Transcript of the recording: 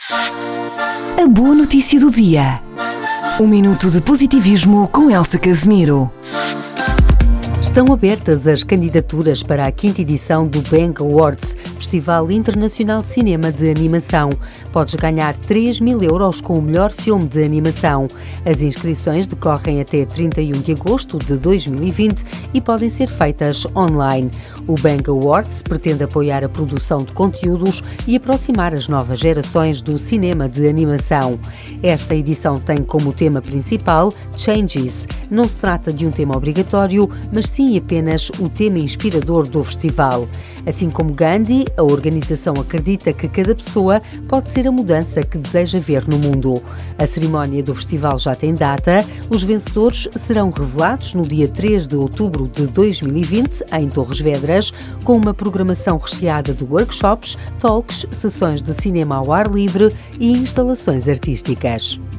A boa notícia do dia. Um minuto de positivismo com Elsa Casemiro. Estão abertas as candidaturas para a 5ª edição do BANG Awards, Festival Internacional de Cinema de Animação. Podes ganhar 3.000 euros com o melhor filme de animação. As inscrições decorrem até 31 de agosto de 2020 e podem ser feitas online. O BANG Awards pretende apoiar a produção de conteúdos e aproximar as novas gerações do cinema de animação. Esta edição tem como tema principal Changes. Não se trata de um tema obrigatório, mas sim apenas o tema inspirador do festival. Assim como Gandhi, a organização acredita que cada pessoa pode ser a mudança que deseja ver no mundo. A cerimónia do festival já tem data. Os vencedores serão revelados no dia 3 de outubro de 2020, em Torres Vedras, com uma programação recheada de workshops, talks, sessões de cinema ao ar livre e instalações artísticas.